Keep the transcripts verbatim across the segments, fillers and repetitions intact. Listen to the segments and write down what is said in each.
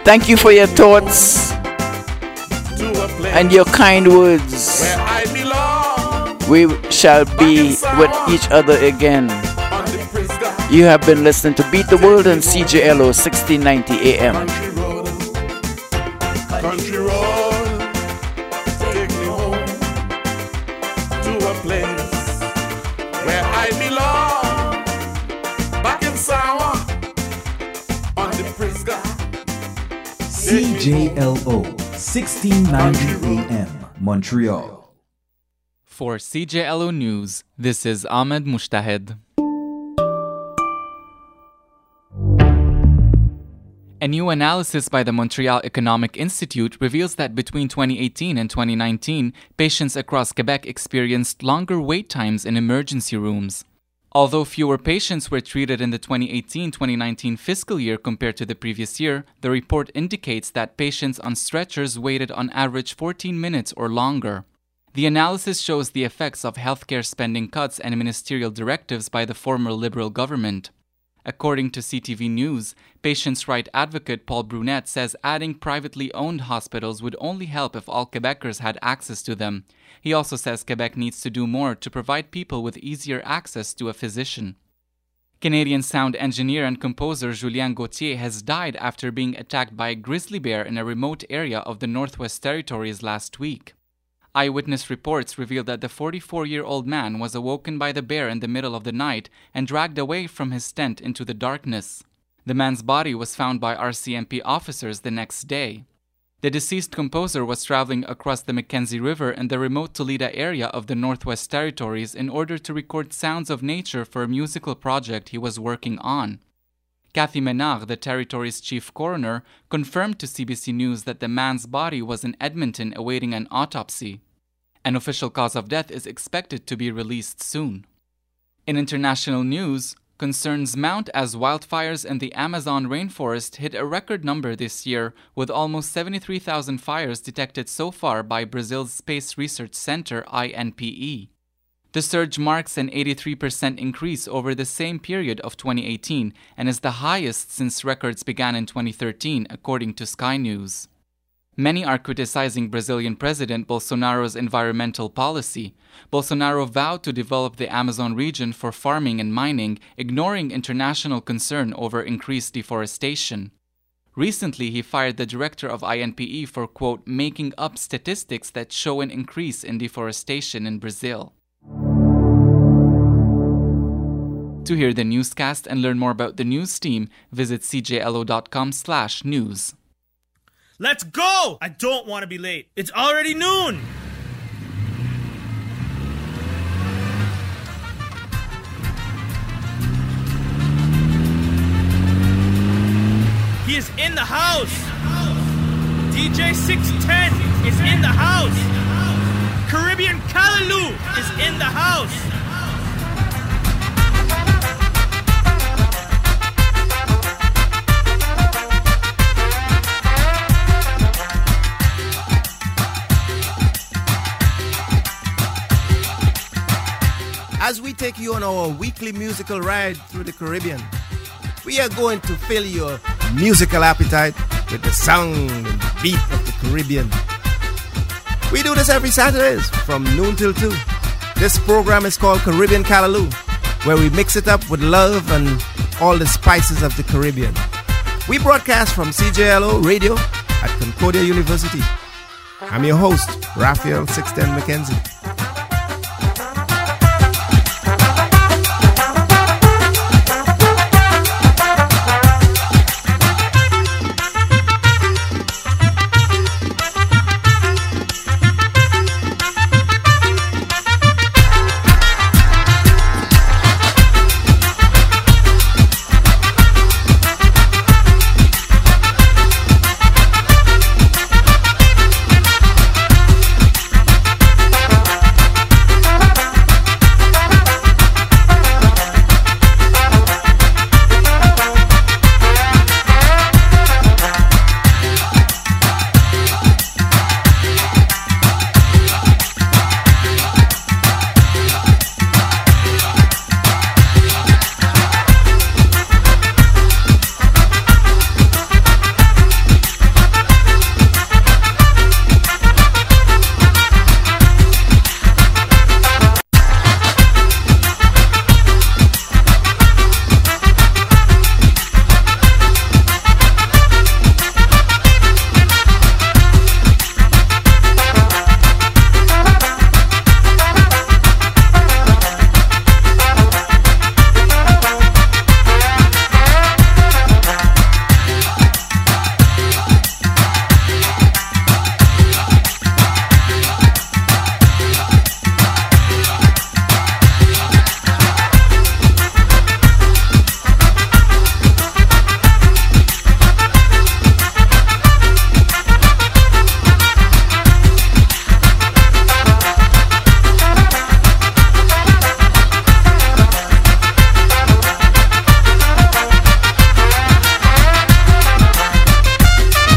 Thank you for your thoughts and your kind words. We shall be with each other again. You have been listening to Beat the World and C J L O sixteen ninety A M. Country road, take me home to a place where I belong. Back in Sawa, on the Prisca. C J L O sixteen ninety A M, Montreal. For C J L O News, this is Ahmed Mushtahed. A new analysis by the Montreal Economic Institute reveals that between twenty eighteen and twenty nineteen, patients across Quebec experienced longer wait times in emergency rooms. Although fewer patients were treated in the twenty eighteen twenty nineteen fiscal year compared to the previous year, the report indicates that patients on stretchers waited on average fourteen minutes or longer. The analysis shows the effects of healthcare spending cuts and ministerial directives by the former Liberal government. According to C T V News, patients' right advocate Paul Brunette says adding privately owned hospitals would only help if all Quebecers had access to them. He also says Quebec needs to do more to provide people with easier access to a physician. Canadian sound engineer and composer Julien Gauthier has died after being attacked by a grizzly bear in a remote area of the Northwest Territories last week. Eyewitness reports revealed that the forty-four-year-old man was awoken by the bear in the middle of the night and dragged away from his tent into the darkness. The man's body was found by R C M P officers the next day. The deceased composer was traveling across the Mackenzie River in the remote Toledo area of the Northwest Territories in order to record sounds of nature for a musical project he was working on. Cathy Menard, the territory's chief coroner, confirmed to C B C News that the man's body was in Edmonton awaiting an autopsy. An official cause of death is expected to be released soon. In international news, concerns mount as wildfires in the Amazon rainforest hit a record number this year, with almost seventy-three thousand fires detected so far by Brazil's Space Research Center I N P E. The surge marks an eighty-three percent increase over the same period of twenty eighteen and is the highest since records began in twenty thirteen, according to Sky News. Many are criticizing Brazilian President Bolsonaro's environmental policy. Bolsonaro vowed to develop the Amazon region for farming and mining, ignoring international concern over increased deforestation. Recently, he fired the director of I N P E for, quote, making up statistics that show an increase in deforestation in Brazil. To hear the newscast and learn more about the news team, visit c j l o dot com slash news. Let's go! I don't want to be late. It's already noon! He is in the house! D J six ten is in the house! Caribbean Callaloo is in the house! As we take you on our weekly musical ride through the Caribbean, we are going to fill your musical appetite with the sound and beat of the Caribbean. We do this every Saturdays from noon till two. This program is called Caribbean Callaloo, where we mix it up with love and all the spices of the Caribbean. We broadcast from C J L O Radio at Concordia University. I'm your host, Raphael six ten McKenzie.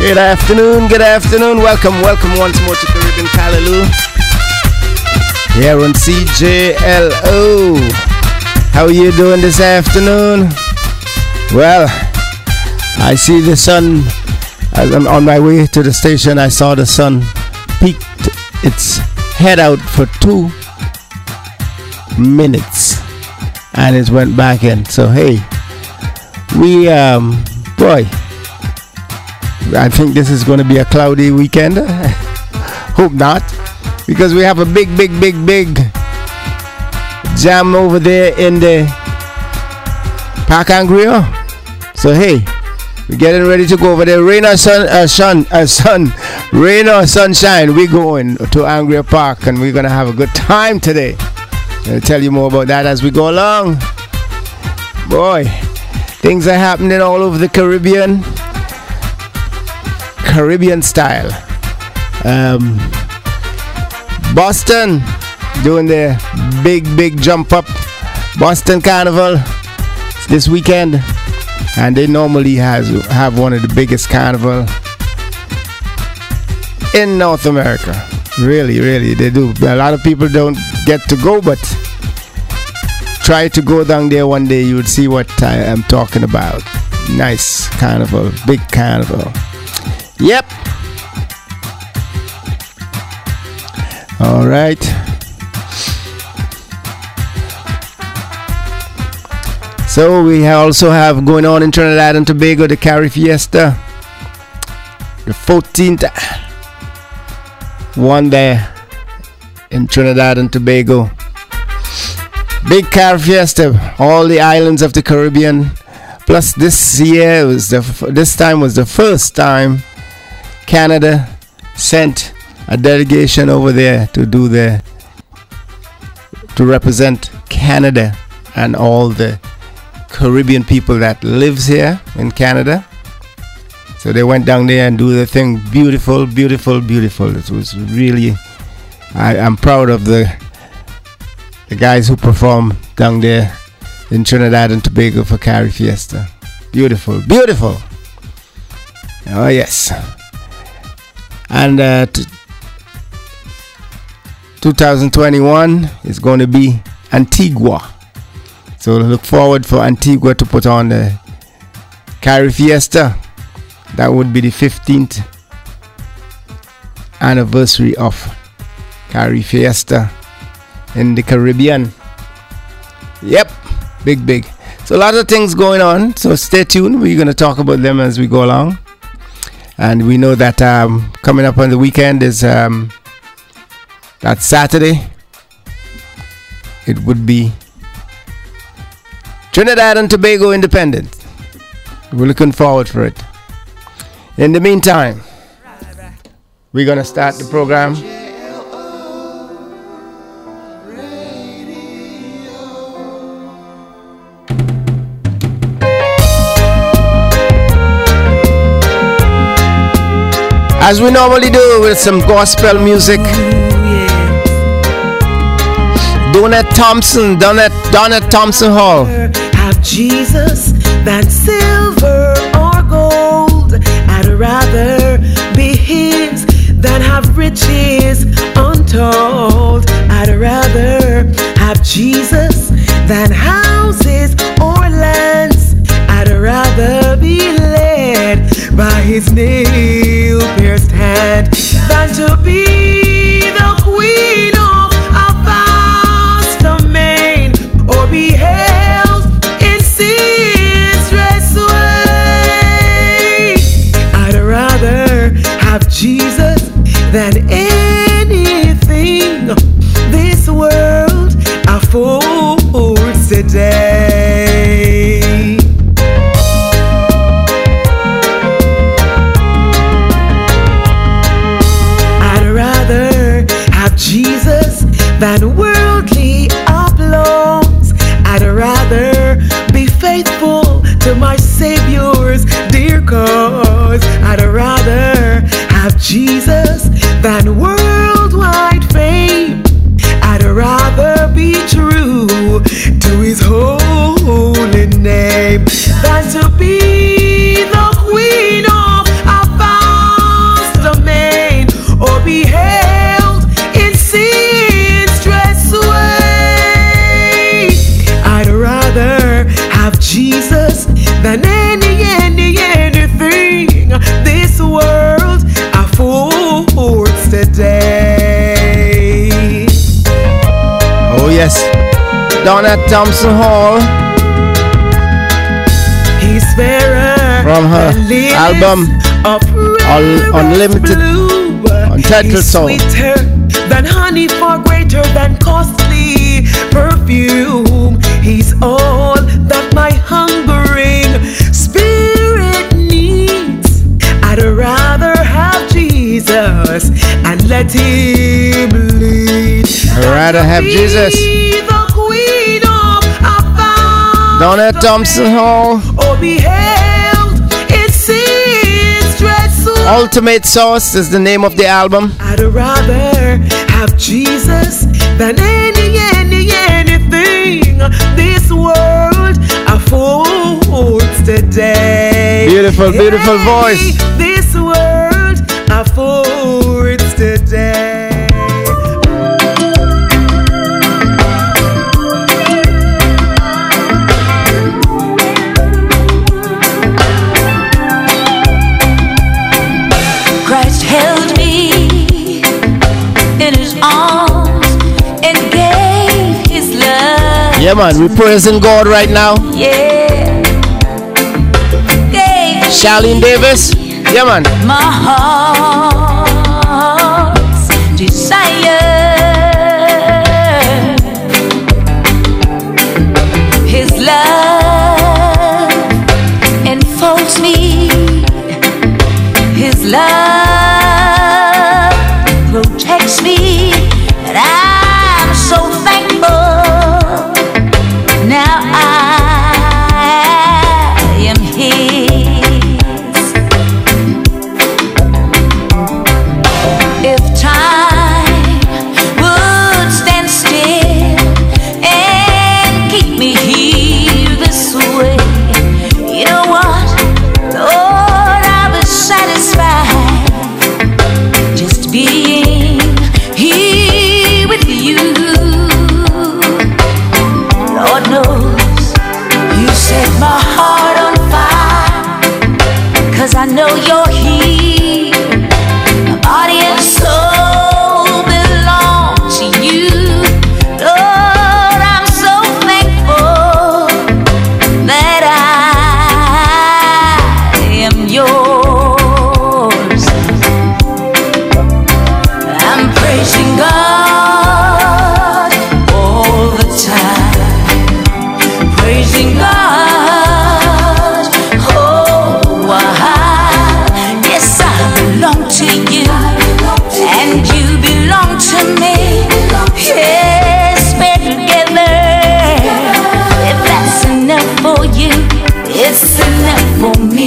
Good afternoon, good afternoon. Welcome, welcome once more to Caribbean Callaloo. Here on C J L O. How are you doing this afternoon? Well, I see the sun. As I'm on my way to the station, I saw the sun peeked its head out for two minutes and it went back in. So hey, we um boy, I think this is going to be a cloudy weekend. Hope not, because we have a big big big big jam over there in the Park Angrio. So hey, we're getting ready to go over there. Rain or sun, uh, sun, uh, sun, rain or sunshine, we're going to Angria Park and we're gonna have a good time today. I'll tell you more about that as we go along. Boy, things are happening all over the Caribbean, Caribbean style. Um, Boston doing their big, big jump up. Boston Carnival this weekend. And they normally has have one of the biggest carnival in North America. Really, really, they do. A lot of people don't get to go, but try to go down there one day. You would see what I am talking about. Nice carnival, big carnival. Yep. All right. So we also have going on in Trinidad and Tobago the Cari Fiesta, the fourteenth one there in Trinidad and Tobago. Big Cari Fiesta, all the islands of the Caribbean. Plus this year was the this time was the first time Canada sent a delegation over there to do the to represent Canada and all the Caribbean people that lives here in Canada. So they went down there and do the thing. Beautiful, beautiful, beautiful. It was really, I, I'm proud of the the guys who performed down there in Trinidad and Tobago for Cari Fiesta. Beautiful, beautiful. Oh yes. And uh, t- twenty twenty-one is going to be Antigua. So look forward for Antigua to put on the Cari Fiesta. That would be the fifteenth anniversary of Cari Fiesta in the Caribbean. Yep, big, big. So a lot of things going on. So stay tuned. We're going to talk about them as we go along. And we know that um, coming up on the weekend is um, that Saturday. It would be Trinidad and Tobago Independence. We're looking forward for it. In the meantime, we're going to start the program. As we normally do, with some gospel music. Donette Thompson, Donette, Donette Thompson Hall. Have Jesus than silver or gold. I'd rather be his than have riches untold. I'd rather have Jesus than houses or lands. I'd rather be led by his nail-pierced hand than to be the queen of a vast domain or be held in sin's raceway. I'd rather have Jesus than anything this world affords today. I'd rather have Jesus than worldly applause. I'd rather be faithful to my Savior's dear cause. I'd rather have Jesus than worldwide fame. I'd rather be true to his holy name than to be the queen of a yes. Down at Thompson Hall. He's fairer from her album Un- Unlimited Untitled Song. Sweeter than honey, far greater than costly perfume. He's all that my hungering spirit needs. I'd rather have Jesus and let him lead. I'd rather have Jesus. Down at Thompson Hall. Oh, beheld its sins dreadful. Ultimate Source is the name of the album. I'd rather have Jesus than any, any, anything this world affords today. Beautiful, beautiful hey, voice. This world affords today. Yeah, man, we're praising God right now. Yeah. Charlene Davis. Yeah, man. My heart's desire. His love enfolds me. His love protects me. And I'm so thankful. Now I am his. If time would stand still and keep me here this way, you know what, Lord, I was satisfied just being here with you. Lord knows you set my heart on fire, 'cause I know you're here. My body and soul belong to you. Lord, I'm so thankful that I am yours. I'm praising God all the time. Praising God, oh, I, yes, I belong to you, and you belong to me. Yes, we're together. If that's enough for you, it's enough for me.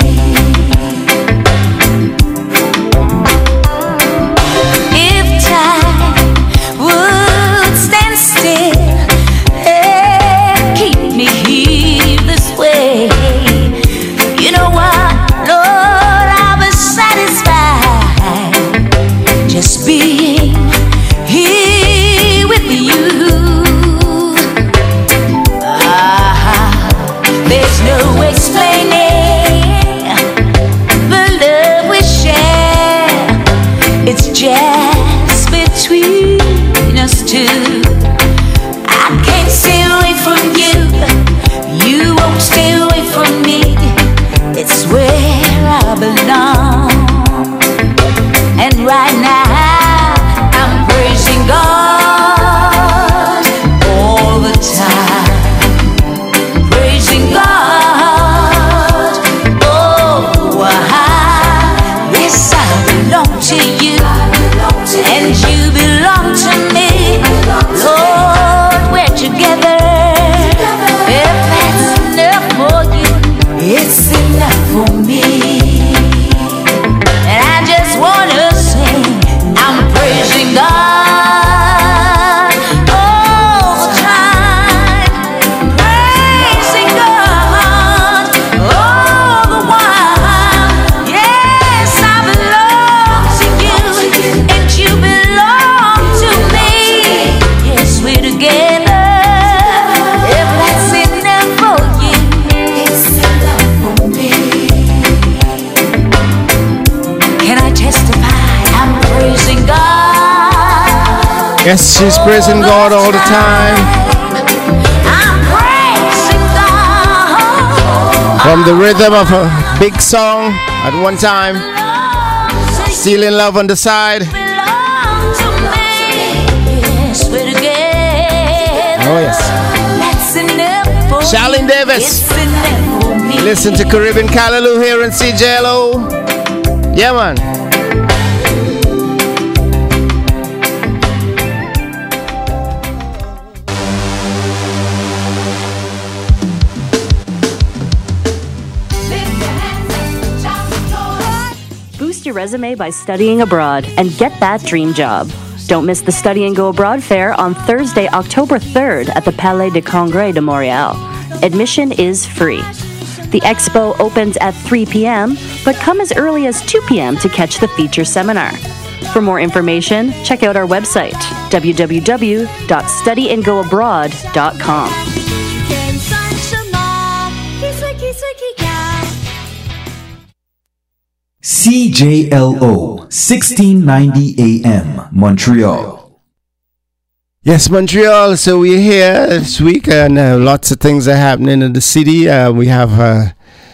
If time would stand still, keep me here this way, you know what, Lord, I was satisfied just being here with you. Ah, there's no explaining the love we share. It's just between us two. I can't stay away from you. You won't stay away from me. It's where I belong. And right now I'm praising God all the time. Praising God. Oh, I, yes, I belong to you, and you belong to me. Lord, we're together. If that's enough for you, it's enough for me. And I just wanna sing, I'm praising God all the time. Praising God all the while. Yes, I belong to you, and you belong to me. Yes, we're together. If that's enough for you, it's enough for me. Yes, she's praising God all the time. From the rhythm of a big song at one time, Still in Love on the side. Oh yes. Charlene Davis. Listen to Caribbean Callaloo here in C J L O. Yeah, man. Boost your resume by studying abroad and get that dream job. Don't miss the Study and Go Abroad Fair on Thursday, October third at the Palais de Congrès de Montréal. Admission is free. The expo opens at three p.m., but come as early as two p.m. to catch the feature seminar. For more information, check out our website, w w w dot study and go abroad dot com. C J L O, sixteen ninety A M, Montreal. Yes, Montreal. So we're here this week, and uh, lots of things are happening in the city. Uh, we have uh,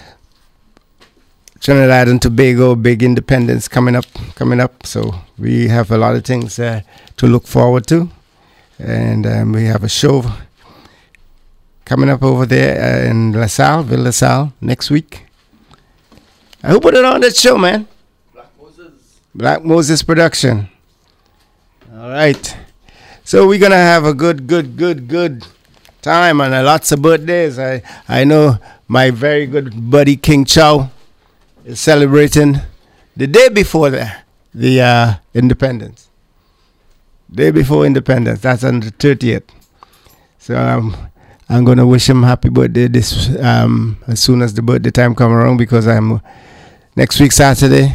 Trinidad and Tobago big independence coming up, coming up. So we have a lot of things uh, to look forward to, and um, we have a show coming up over there uh, in La Salle, Ville La Salle, next week. Who put it on that show, man? Black Moses. Black Moses production. All right. So we're going to have a good, good, good, good time and uh, lots of birthdays. I, I know my very good buddy King Chow is celebrating the day before the, the uh, independence. Day before independence. That's on the thirtieth. So um, I'm going to wish him happy birthday this um, as soon as the birthday time comes around, because I'm... Next week, Saturday,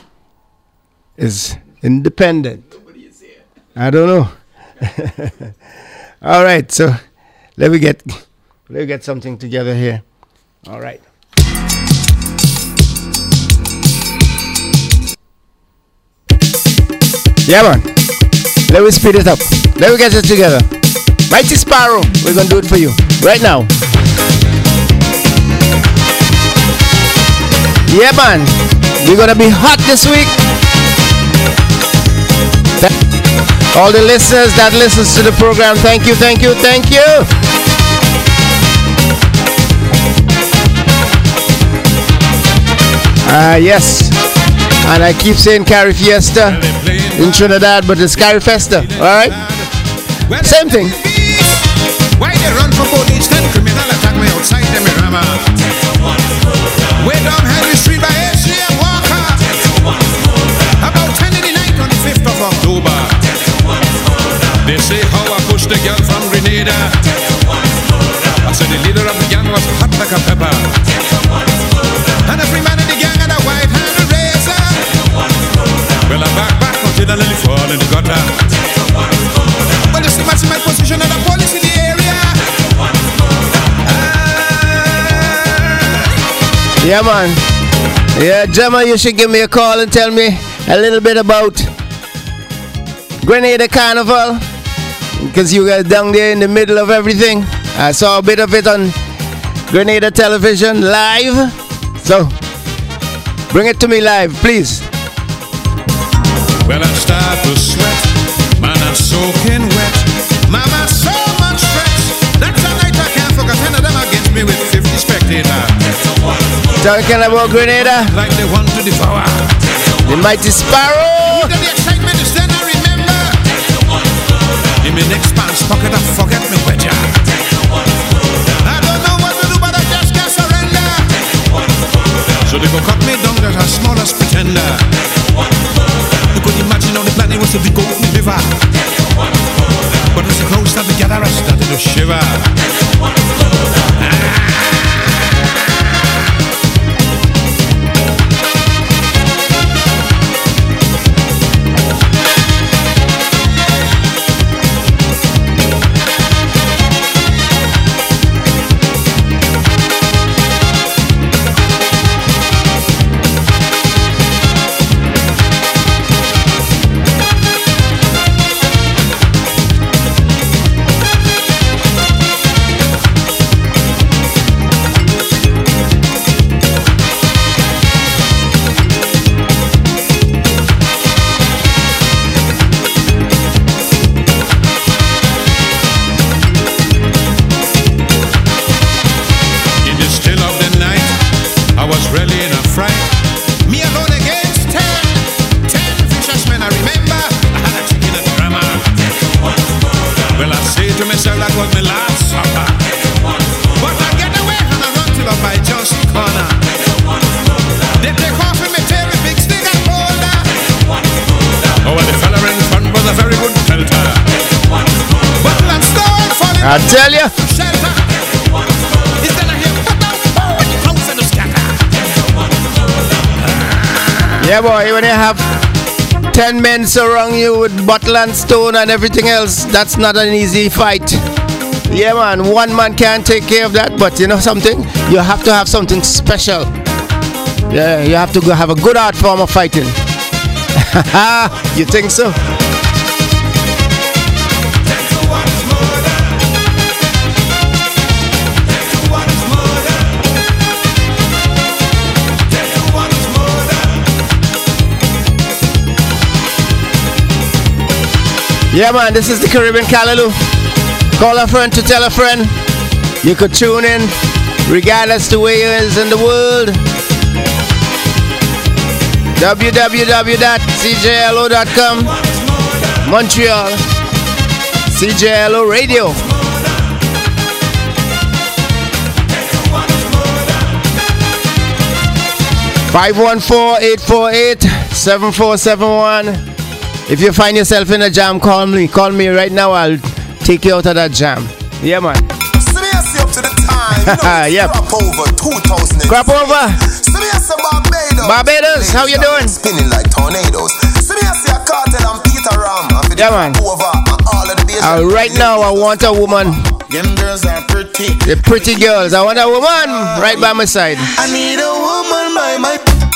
is independent. Nobody is here. I don't know. All right, so let me get let me get something together here. All right. Yeah, man. Let me speed it up. Let me get it together. Mighty Sparrow, we're gonna do it for you right now. Yeah, man, we're gonna be hot this week. All the listeners that listens to the program, thank you, thank you, thank you. Ah, uh, yes. And I keep saying Cari Fiesta in Trinidad, but it's Cari Festa, all right? Same thing. Why they run for police? Then criminal attack me outside the Mirama. Way down Henry Street by H C M Walker. About ten in the night on the fifth of October. They say how I pushed the girl from Grenada. I said the leader of the gang was hot like a pepper. And every man in the gang had a white handle razor. Well, I back back until I nearly fall in the gutter. But it's too much in my position and the police in the area. Yeah, man. Yeah, Gemma, you should give me a call and tell me a little bit about Grenada Carnival, because you guys down there in the middle of everything. I saw a bit of it on Grenada Television live. So, bring it to me live, please. Well, I start to sweat. Man, I'm soaking wet. Mama, so much stress. That's a night I can't forget. Ten of them against me with fifty spectators. Talking about Grenada, like they want to devour the Mighty Sparrow. The excitement is then I remember. In my next pants pocket, I forget me wedge. I don't know what to do, but I just can't surrender. So they go cut me down as a smallest pretender. You could imagine how the plan was to be go in the river. But as the crowd started to gather, I started to shiver. Ah. fry. Me alone against ten. Ten fishermen, I remember. I had a chicken and drama. Well, I say to myself, that was my last supper. But I get away and I run till up my just corner. They take off in my tail with big stick and boulder. Oh, well, the fella in front was a very good pelter. But let's go and fall in I tell you. shelter. Instead of him, put down four in the house and the scatter. Yeah, boy, when you have ten men surround you with bottle and stone and everything else, that's not an easy fight. Yeah, man, one man can't take care of that, but you know something? You have to have something special. Yeah, you have to go have a good art form of fighting. You think so? Yeah, man, this is the Caribbean Callaloo. Call a friend to tell a friend. You could tune in regardless to where you is in the world. w w w dot c j l o dot com Montreal C J L O Radio. five one four, eight four eight, seven four seven one. If you find yourself in a jam, call me. Call me right now. I'll take you out of that jam. Yeah, man. Seriously up to the time. You know, yep. Crap over two thousand. Crap over. Seriously Barbados. Barbados, how you doing? Spinning like tornadoes. Seriously a Cartel and Peter Ram. Yeah, man. Over and all of the days. Uh, right now, I want a woman. Them girls are pretty. The pretty girls. I want a woman right by my side. I need a woman by my.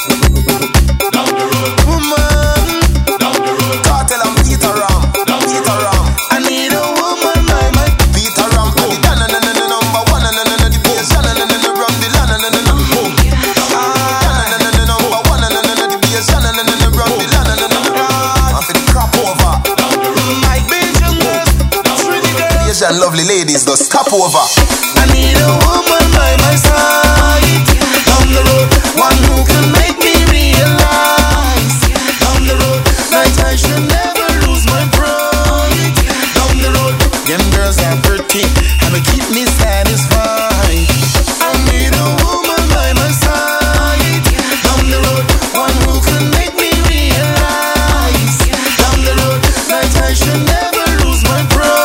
Lovely ladies, just stop over. I need a woman by my side. Down the road, one who can make me realize. Down the road, like I should never lose my pride. Down the road, them girls are pretty, and they keep me satisfied. I need a woman by my side. Down the road, one who can make me realize. Down the road, like I should never lose my pride.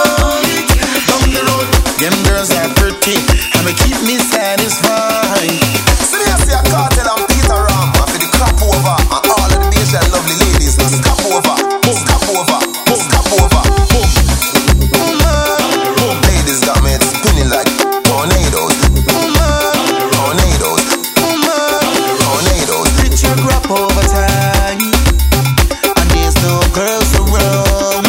Them girls are pretty, and they keep me satisfied. Seriously, a Cartel and Peter Ram. I feel the crap over, and all of the Asian lovely ladies. Now stop over, stop over, stop over. Woman, ladies got me spinning like tornadoes. Woman, tornadoes. Woman, tornadoes. Picture crap over time, and there's no girls around.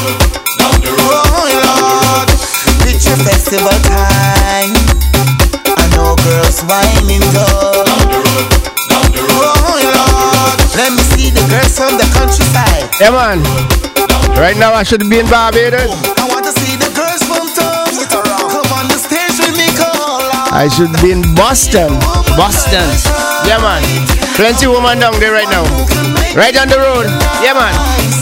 Festival time, I know girls whining down. Oh Lord, let me see the girls from the countryside. Yeah, man. Right now I should be in Barbados. I want to see the girls from town. Come on the stage with me, call. I should be in Boston. Boston. Yeah, man. Plenty woman down there right now. Right on the road. Yeah, man.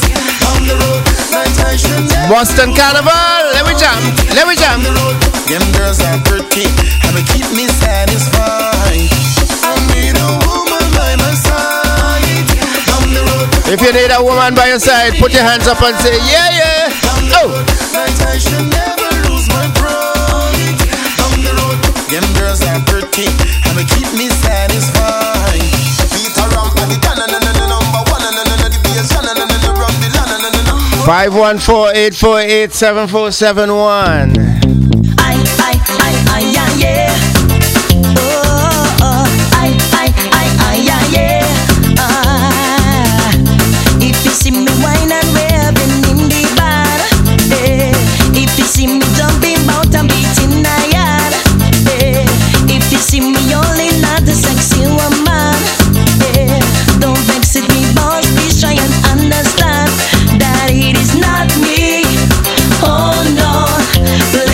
Boston Carnival. Let me jam. Let me jam. Them girls are pretty, and they keep me satisfied. I need a woman by my side. Down the road. If you need a woman by your side, put your hands up and say, yeah, yeah. Oh. Like I should never lose my pride. Down the road. Them girls are pretty, and they keep me satisfied. Peter Ram, and the number one, and the bass, and the rum, the land, five one four, eight four eight, seven four seven one. I, I, I, I, yeah, yeah. Oh, oh, I, I, I, I, yeah, yeah. Ah, if you see me wine and raving in the bar, eh. If you see me jumping out and beating the yard, eh. If you see me only not a sexy woman, eh. Don't vex it me, boss, please try and understand that it is not me. Oh no.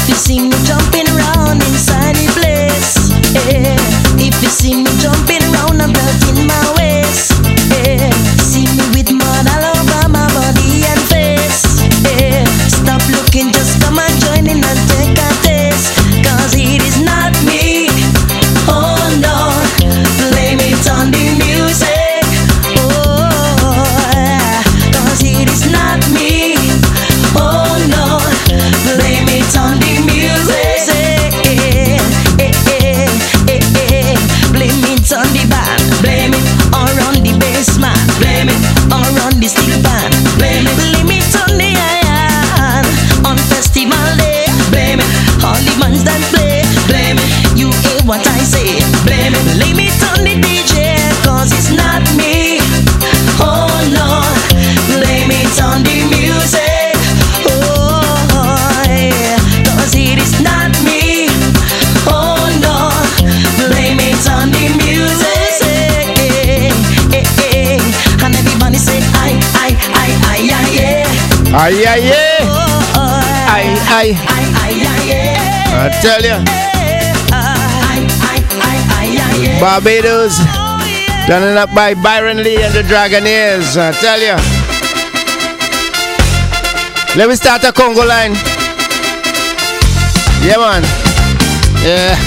If you see me jumping around inside the place, yeah. If you see me jumping around a belt in my waist, yeah. See me with mud all over my body and face, yeah. Stop looking, just come and join in and take a taste. Cause it is not me, oh no. Blame it on the music, oh yeah. Cause it is not me, oh no. Blame it on the music, eh, eh, eh, eh, eh. Blame it on the band, blame it all on the bassman, blame it all on the steel band, blame it, blame it on the iron, on festival day, blame it, all the bands that play, blame it, you hear what I say, blame it, blame it on the D J, cause it's not me, oh no, blame it on the music, oh yeah, cause it is not me, oh no, blame it on the music, eh, eh, eh, and everybody say I, I, I, I, I, yeah. Aye, aye, yeah. Oh, oh, Aye, aye. I, I, I, yeah. I tell you. I, I, I, I, yeah. Barbados, done it up by Byron Lee and the Dragonaires. I tell you. Let me start a Congo line. Yeah, man. Yeah.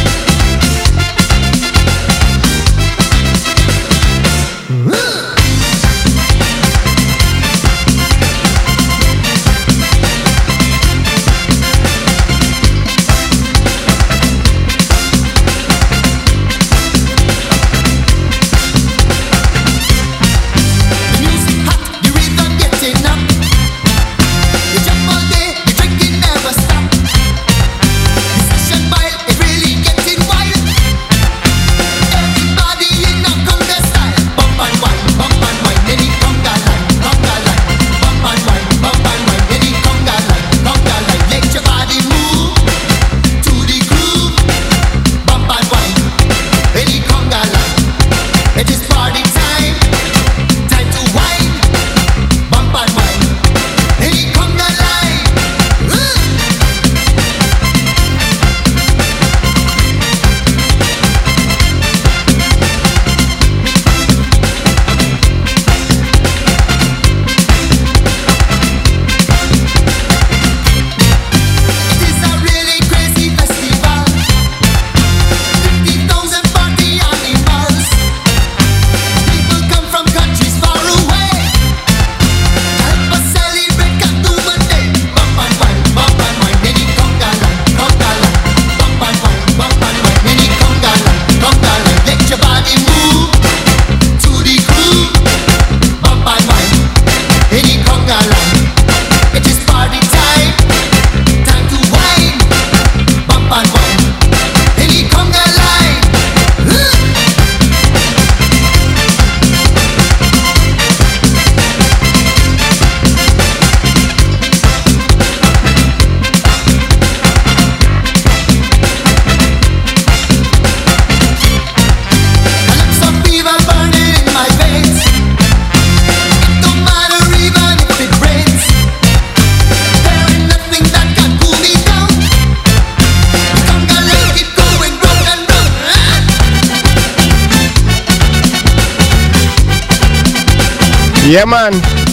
Yeah, man.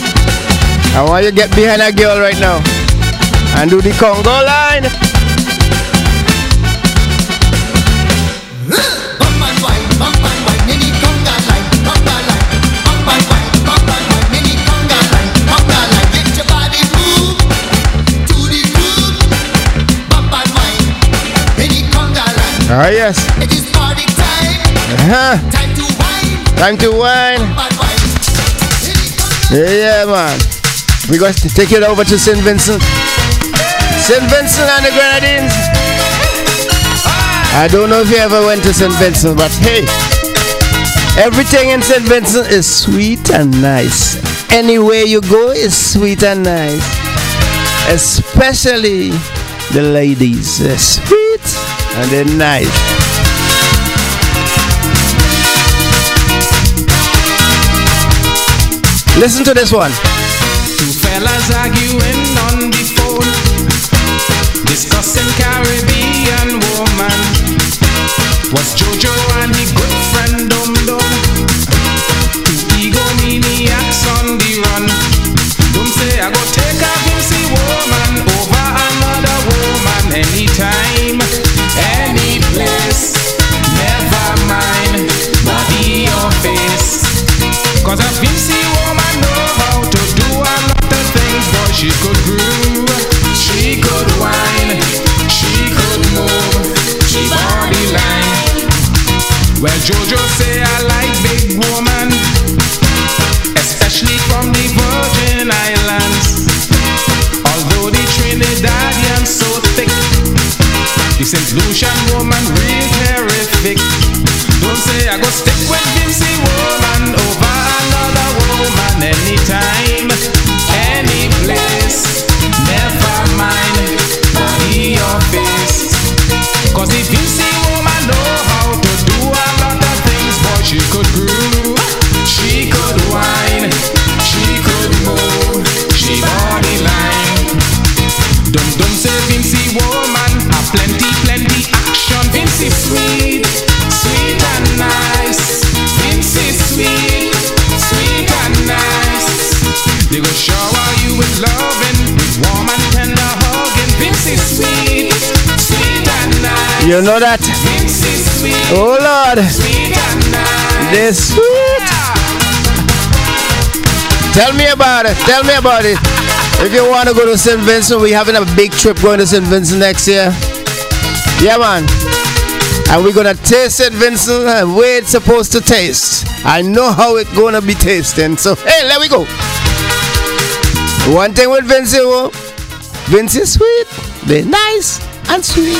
I want you to get behind a girl right now and do the Congo line. Ah, yes. It is party time. Uh-huh. Time to wine. Time to wine. Yeah, yeah, man. We're going to take it over to Saint Vincent. Saint Vincent and the Grenadines. I don't know if you ever went to Saint Vincent, but hey, everything in Saint Vincent is sweet and nice. Anywhere you go is sweet and nice. Especially the ladies. They're sweet and they're nice. Listen to this one. Two fellas arguing on the phone. discussing Caribbean woman. Was Jojo and the good friend Dum Dum, two egomaniacs on the run. Dum say I go take a Vincy woman over another woman anytime, any place, never mind body or face. Cause a Vincy woman know how to do a lot of things, but she could groove, she could whine, she could move, she body line. Well, Jojo say I like big woman, especially from the Virgin Islands. Although the Trinidadian so thick, the Saint Lucian woman real terrific. Don't say I go stick with Vincy woman over another woman anytime, any place, never mind body or face. Cause the Vincy woman know how to do a lot of things, but she could groove, she could whine, she could move, she body line. Dum Dum say Vincy woman a plenty, plenty action. Vincy sweet, sweet and nice. Vincy sweet, sweet and nice. They go shower you with loving, with warm and tender hugging. Vincy sweet, sweet and nice. You know that? Vincy sweet, oh Lord, sweet and nice. they're sweet. Tell me about it. Tell me about it. If you want to go to Saint Vincent, we're having a big trip going to Saint Vincent next year. Yeah, man. And we're going to taste Saint Vincent and where it's supposed to taste. I know how it's going to be tasting. So, hey, let we go. One thing with Vincy, oh, Vincy is sweet. They're nice and sweet.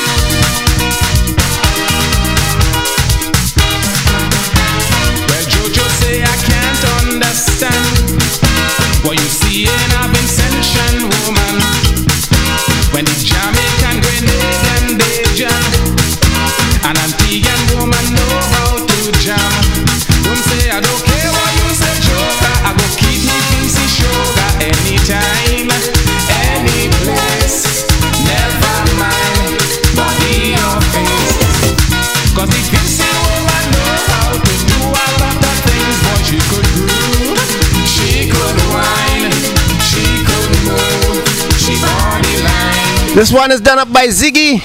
Well, Jojo say I can't understand what you see in a Vincentian woman, when the Jamaican, Grenadian, they jam, an Antiguan woman know how to jam. Don't say I don't care what you say, Joker, I go keep me Vincy sugar anytime, any place, never mind body or face. Cause the Vincy woman know how to do a lot of things, but she could groove, she could whine, she could move, she body line. This one is done up by Ziggy.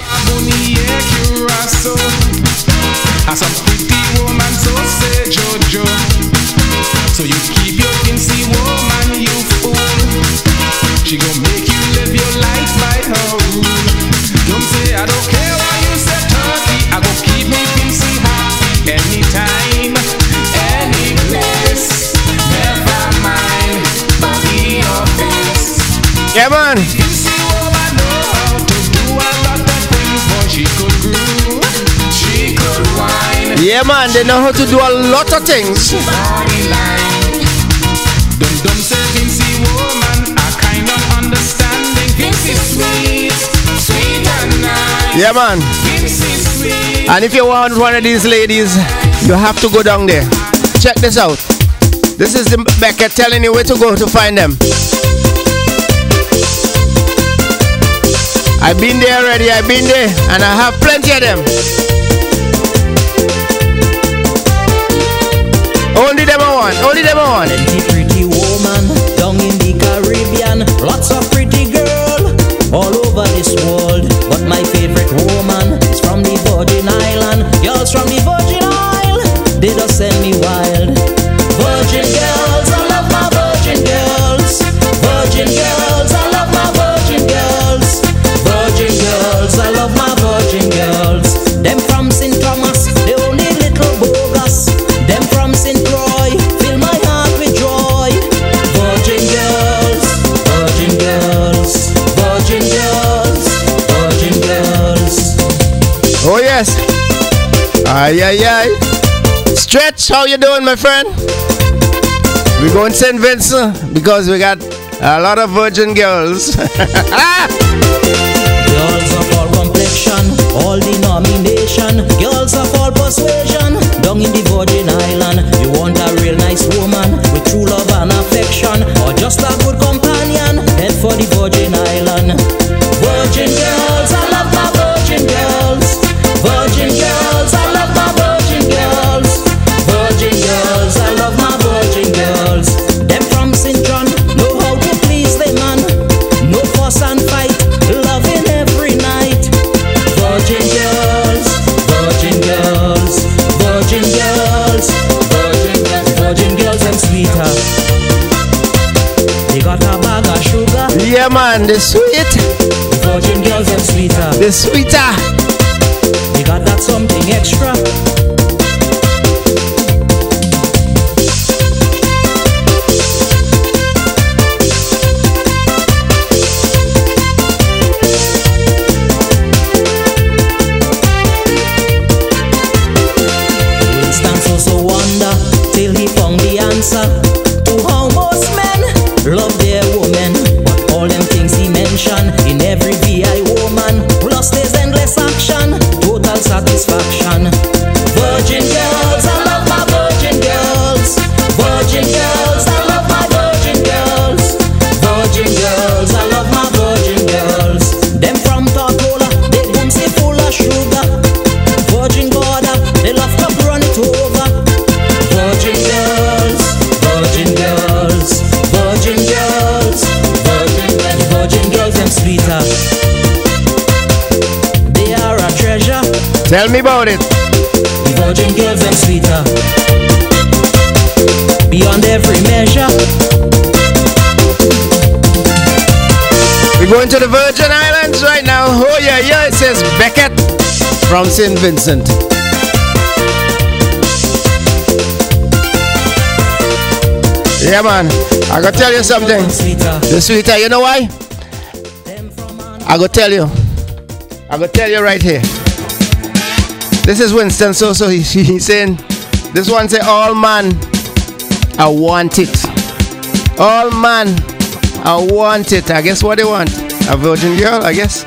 And some pretty woman, so say Jojo. So you keep your Vincy woman, you fool. She gon' make you live your life by her rule. Don't say I don't care what you say, turkey. I go keep me Vincy happy anytime, any place, never mind body or face. Yeah, man. Vincy woman know how to do a lot of things, but she could groove, she could whine. Yeah, man, they know how to do a lot of things. Body line. Dum Dum say Vincy woman a kind of understanding. Vincy sweet, sweet and nice. Yeah, man. Vincy sweet. And if you want one of these ladies, you have to go down there. Check this out. This is the Becca telling you where to go to find them. I've been there already, I've been there, and I have plenty of them. Only them I want, only them I want. Plenty pretty woman down in the Caribbean, lots of pretty girl all over this world. But my favorite woman is from the Virgin Island. Girls from the Virgin Isle, they just send me wild. Virgin girls, I love my virgin girls. Virgin girls, I love my virgin girls. Virgin girls, I love my virgin girls. Them from Saint Thomas, they only little bogus. Them from Saint Croix, fill my heart with joy. Virgin girls, virgin girls, virgin girls, virgin girls. Oh yes. Aye, aye, aye. Stretch, how you doing, my friend? We're going Saint Vincent because we got a lot of virgin girls. Girls of all complexion, all denomination, girls of all persuasion, down in the Virgin Island. You want a real nice woman with true love and affection, or just a good companion, head for the Virgin Island. Virgin girls, I Diane, the sweet. The virgin girls them sweeter. The sweeter. They got that something extra. Till he found the answer to how most men love their woman. But all them things he mentioned in every V I woman, plus there's endless action, total satisfaction. Virgin girls, I love my virgin girls. Virgin girls, I love my virgin girls. Virgin girls, I love my virgin girls. Them from Tortola, they boom say full of sugar. Virgin border, they love to run it over. Virgin girls, virgin girls, virgin girls, virgin girls, virgin girls, them sweeter. They are a treasure. Tell me about it. The virgin girls, them sweeter. Beyond every measure. We're going to the Virgin Islands right now. Oh yeah, yeah, it says Beckett from Saint Vincent. Yeah, man. I gotta tell you something. The sweeter, you know why? I gotta tell you. I gotta tell you right here. This is Winston Soso. He, he's saying, this one say, all man, I want it. All man, I want it. I guess what they want? A virgin girl, I guess.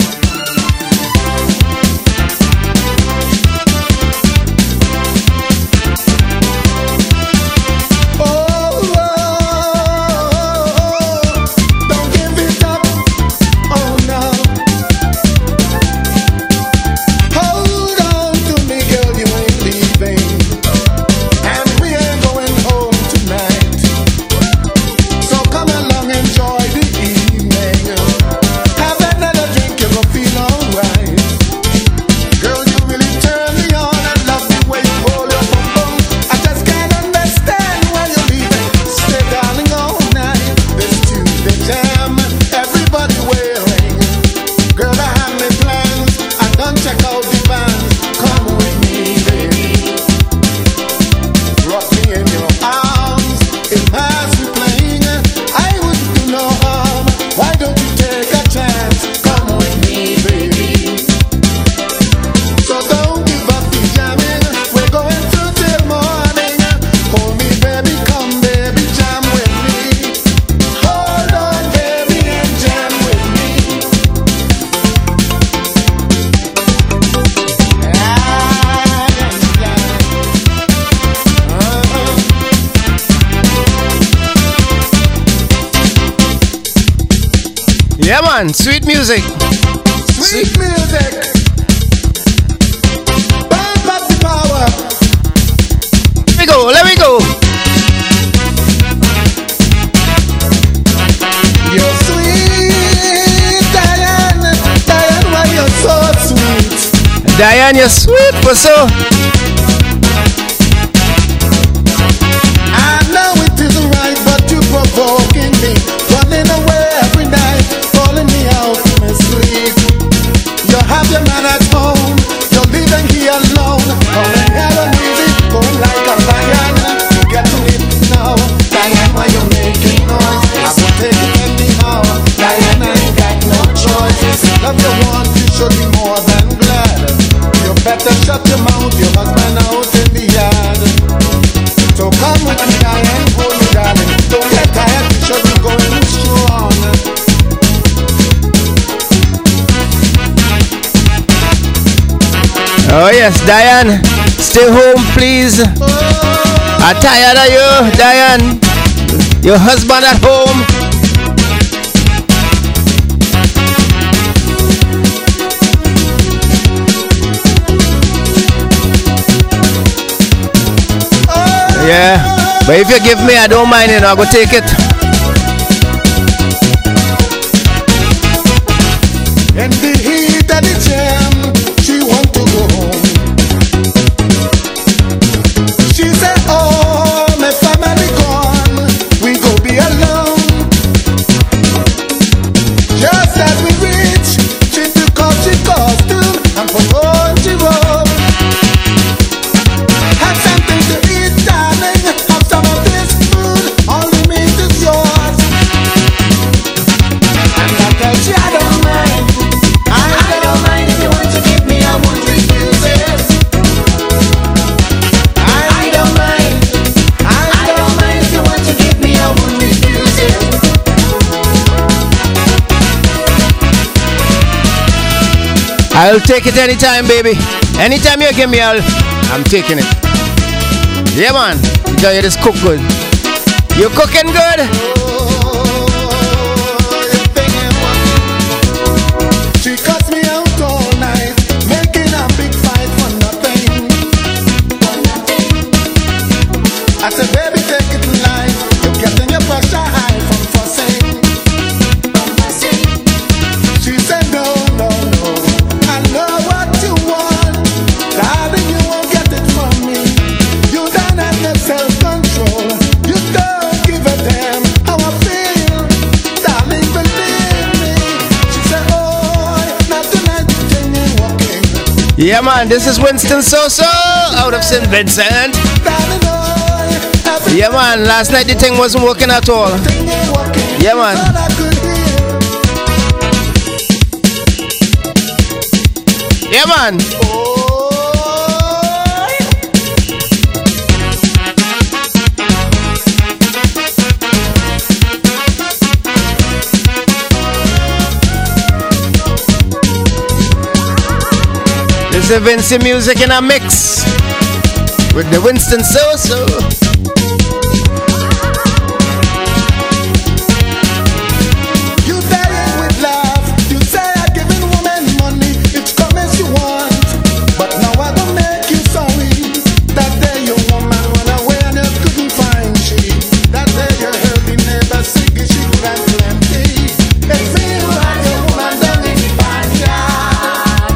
Yeah, man, sweet music. Sweet, sweet music. Burn back the power. Let me go, let me go. You're sweet, Diane. Diane, why you're so sweet. Diane, you're sweet for so. I know it isn't right, but you're provoking me. Running away every night, calling me out of my sleep. You have your man at home, you're leaving here alone. Going hell and easy, going like a lion. You get to it now, Diane, why you making noise? I will take it anyhow, Diane, I ain't got no choice. Love the one, you should be more than glad. You better shut your mouth, your husband out in the yard. So come with me, Diane, hold me, darling. Don't get tired, you should be going strong. Oh yes, Diane, stay home, please. I'm tired of you, Diane. Your husband at home. Yeah, but if you give me, I don't mind it. I'll go take it. In the heat of the jam, she want to go home. She said, oh, my family gone, we go be alone. Just I'll take it anytime, baby. Anytime you give me, I'll, I'm taking it. Yeah, man. Because you just cook good. You cooking good? She cuts me out all night, making a big fight for nothing. I said, baby, take it light. You're getting your pressure high from fussing. She said, no, no, no. I know what you want. Darling, you won't get it from me. You don't have no self-control. You don't give a damn how I feel. Darling, believe me. She said, oh, not tonight, you take me walking. Yeah, man. This is Winston Soso out of Saint Vincent. Yeah, man. Last night the thing wasn't working at all. Yeah, man. Yeah, man. This is Vinci music in a mix with the Winston Soso. You say it with love. You say I'm giving women money. It's come as you want. But now I don't make you sorry. That day your woman went away and you couldn't find she. That day you heard the neighbor sing she could have plenty. It's me who had your woman down in the backyard.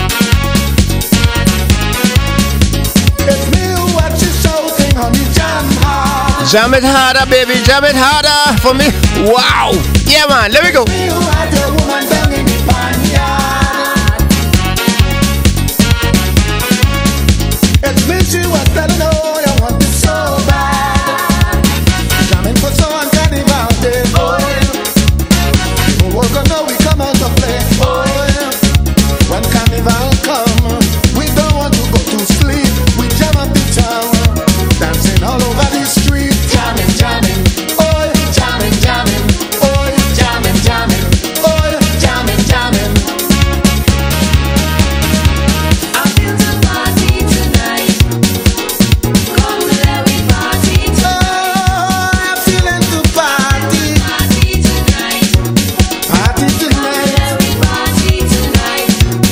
It's me who had you shouting on the jam hard. Jam it harder, baby. Jam it harder for me. Wow. Yeah, man. Let me go. You had your woman down in the backyard. It's me she was telling, oh, you want it so bad. Jamming for so on carnival day, oh yeah. Oh, we're gonna we come out to play, oh yeah. When carnival come, we don't want to go to sleep. We jam up the town, dancing all over the street. Jamming, jamming, oh yeah. Jamming, jamming, oh yeah. Jamming, jamming, oh yeah. Jamming, jamming. I feel the party tonight. Come let me party tonight. Oh, I'm feeling the party. Party tonight. Party tonight. Let me party tonight.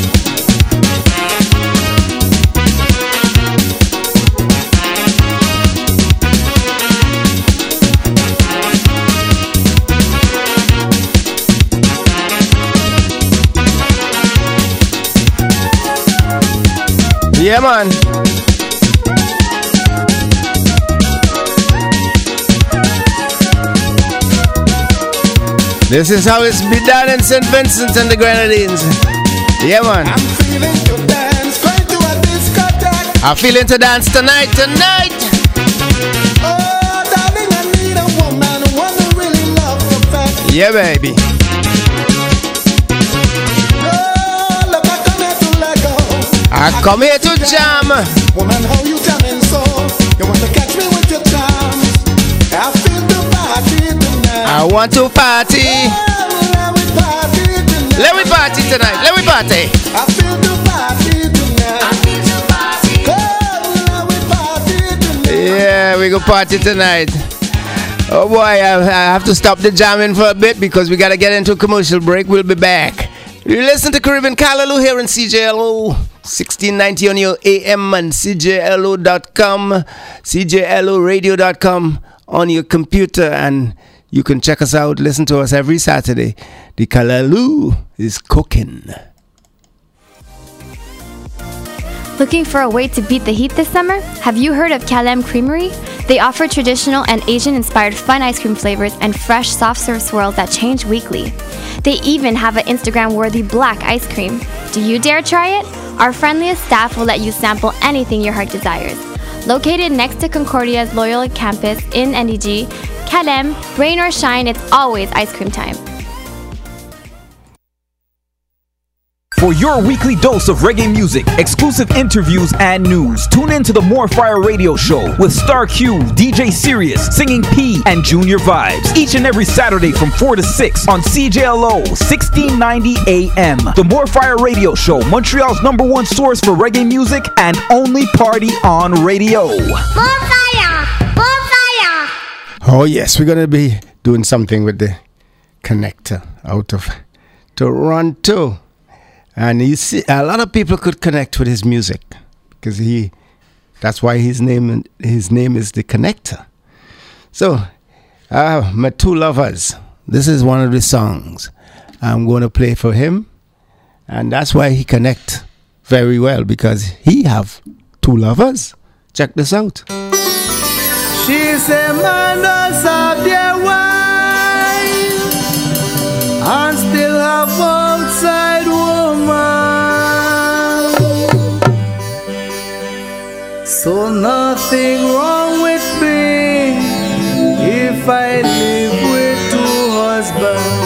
Yeah, man. This is how it's be done in Saint Vincent and the Grenadines. Yeah, man. I'm feeling to dance, going to a discotheque. I'm feeling to dance tonight, tonight. Oh, darling, I need a woman, one who really loves the fact. Yeah, baby. Oh, look, I come here to let go. I come here to jam. Woman, how you jamming so? You want to catch me with your charms? I feel the party tonight. I want to party. Oh, let me party tonight. Let me party tonight. Let me party. I feel the party tonight. I feel the party. Oh, let me party tonight. Yeah, we go party tonight. Oh boy, I, I have to stop the jamming for a bit because we got to get into a commercial break. We'll be back. You listen to Caribbean Callaloo here in C J L O sixteen ninety on your A M and C J L O dot com, C J L O radio dot com on your computer, and you can check us out, listen to us every Saturday. The Callaloo is cooking. Looking for a way to beat the heat this summer? Have you heard of Kalem Creamery? They offer traditional and Asian-inspired fun ice cream flavors and fresh soft-serve swirls that change weekly. They even have an Instagram-worthy black ice cream. Do you dare try it? Our friendliest staff will let you sample anything your heart desires. Located next to Concordia's Loyola campus in N D G, Kalem, rain or shine, it's always ice cream time. for your weekly dose of reggae music, exclusive interviews, and news. Tune in to the More Fire Radio Show with Star Q, D J Sirius, Singing P, and Junior Vibes. Each and every Saturday from four to six on C J L O sixteen ninety A M. The More Fire Radio Show, Montreal's number one source for reggae music and only party on radio. More fire! More fire! Oh yes, we're going to be doing something with the connector out of Toronto. And you see, a lot of people could connect with his music because he, that's why his name, his name is the Connector. So, uh, my two lovers, this is one of the songs I'm going to play for him. And that's why he connect very well, because he have two lovers. Check this out. She said, man does have their wife and still have outside woman. So nothing wrong with me if I live with two husbands.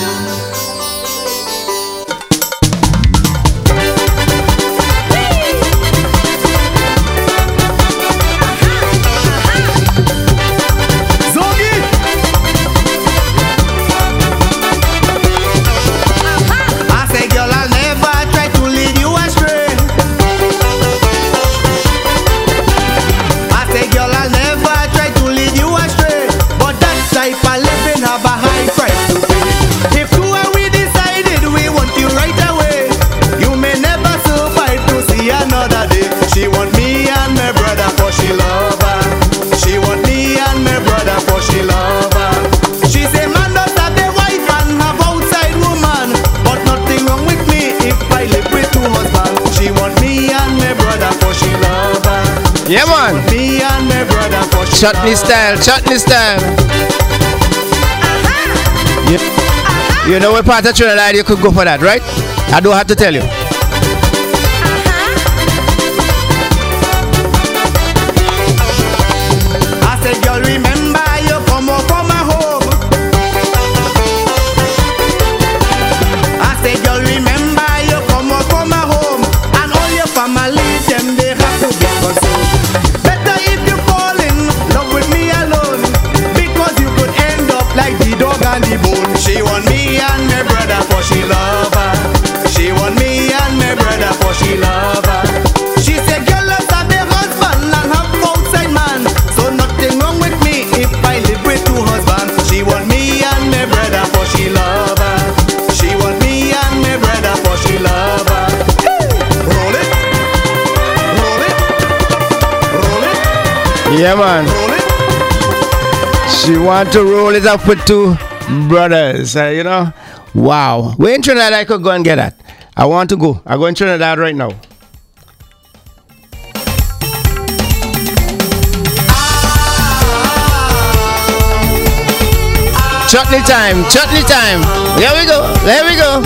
She want me and my brother for she love her. She want me and my brother for she love her. She say man does have a wife and have outside woman, but nothing wrong with me if I live with two husbands. She want me and my brother for she love her. Yeah man. She want me and my brother for she Chutney love style, chutney style. Uh-huh. You, uh-huh. You know what part of Trinidad you could go for that, right? I don't have to tell you. Girl, remember you come up from my home. I said, girl, remember you come up from my home, and all your family, them they have to be consoled. Better if you fall in love with me alone, because you could end up like the dog and the bone. She want me and my brother for she love her. She want me and my brother for she love her. She said, girl, let's have a husband and have outside man. So nothing wrong with me if I live with two husbands. She want me and my brother for she love her. She want me and my brother for she love her. Roll it, roll it, roll it. Yeah man. Roll it. She want to roll it up with two brothers, uh, you know. Wow. Where in Trinidad I could go and get that? I want to go. I go in Trinidad right now. Chutney time, chutney time. Here we go, there we go.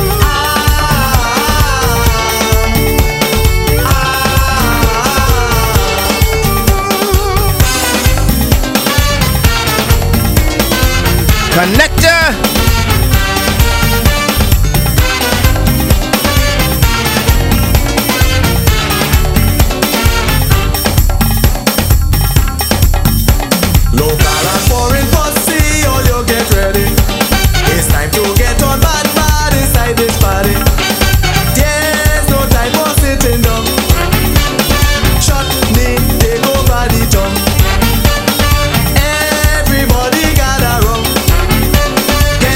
Connector. Local and foreign posse, all you get ready. It's time to get on bad bad inside this party. There's no time for sitting down. Chutney, take over the jump. Everybody gather round.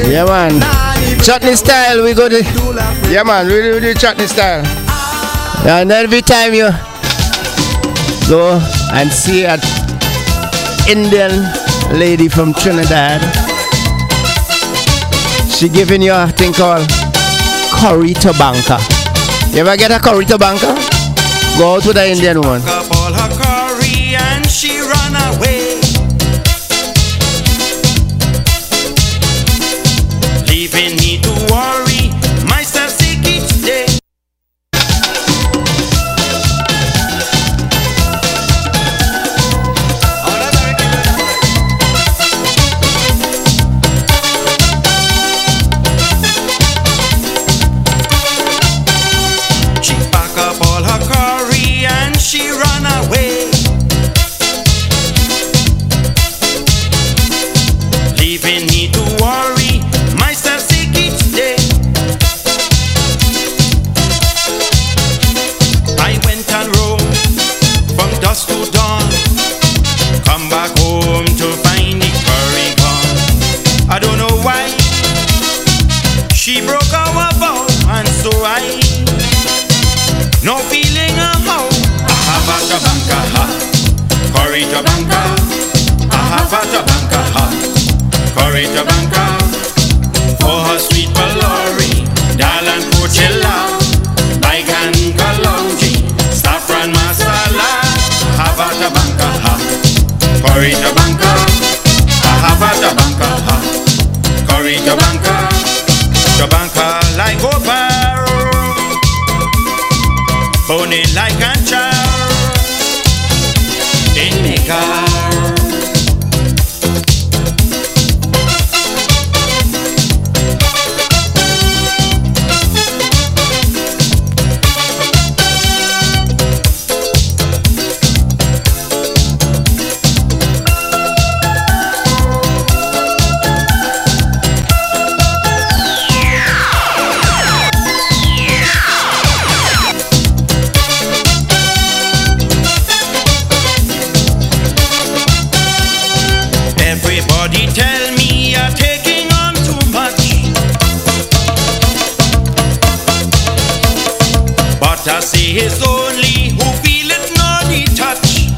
Yeah, man. Chutney style, we go to. Yeah, man, we do the chutney style. And every time you go and see an Indian lady from Trinidad, she giving you a thing called curry tabanka. You ever get a curry tabanka? Go out with an Indian woman. All her curry and she run away, leaving me to worry myself sick each day. She pack up all her curry and she run away, leaving me to worry myself sick each day. I went and roamed from dusk to dawn, come back home to find the curry gone. I don't know why she broke our vow, and so I no feeling a how. I have a tabanka ha, curry tabanka. I have a tabanka ha, curry tabanka. For her sweet palori, dal and coachella, baigan kalonji, saffron masala. I have a tabanka ha, curry tabanka. I have a tabanka ha, curry tabanka. Tabanka like opal, bone like a char in the car. Everybody tell me you're taking on too much, but I say it's only who feel it, not the touch.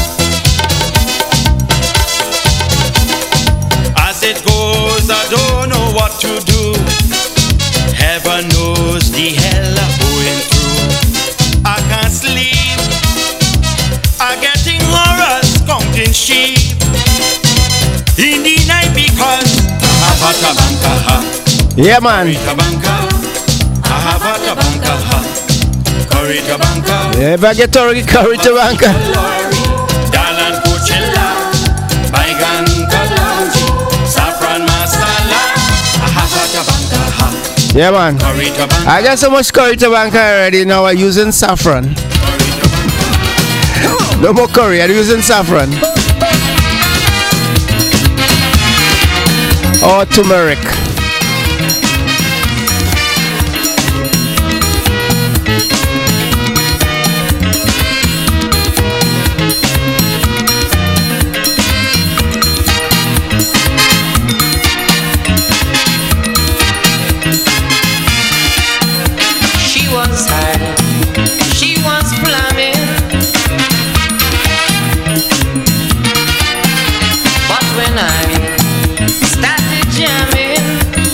As it goes, I don't know what to do. Heaven knows the hell I'm going through. I can't sleep, I'm getting horrors, counting sheep in the night because I have a tabanka ha. Yeah, man. Curry tabanka. I have a tabanka ha. Curry tabanka. You ever get curry, curry tabanka? Dal and coachella, baigan kalonji, saffron masala. I have a tabanka ha. Yeah, man. Curry tabanka. I got so much curry tabanka already. Now I'm using saffron. No more curry, I'm using saffron. Or turmeric. She was high, she was flaming, but when I started jamming,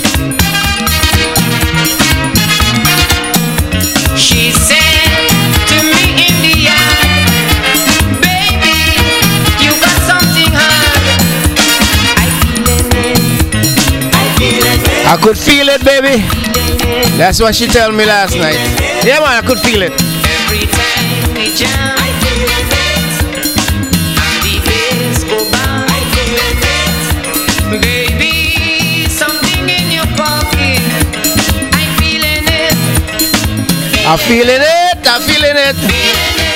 she said to me in the eye, baby, you got something hard. I feeling it, I feeling it. I could feel it, baby. That's what she told me last night. Yeah, man, I could feel it. Every time we jam, I feel it. And the days go by, I feel it. Baby, something in your pocket, I feeling it. I'm feeling it. I'm feeling it. Feeling it.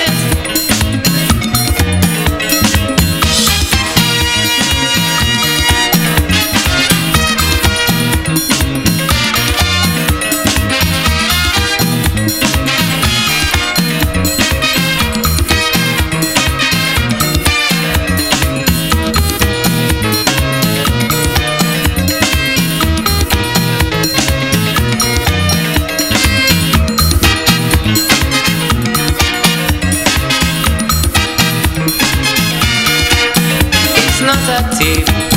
positive.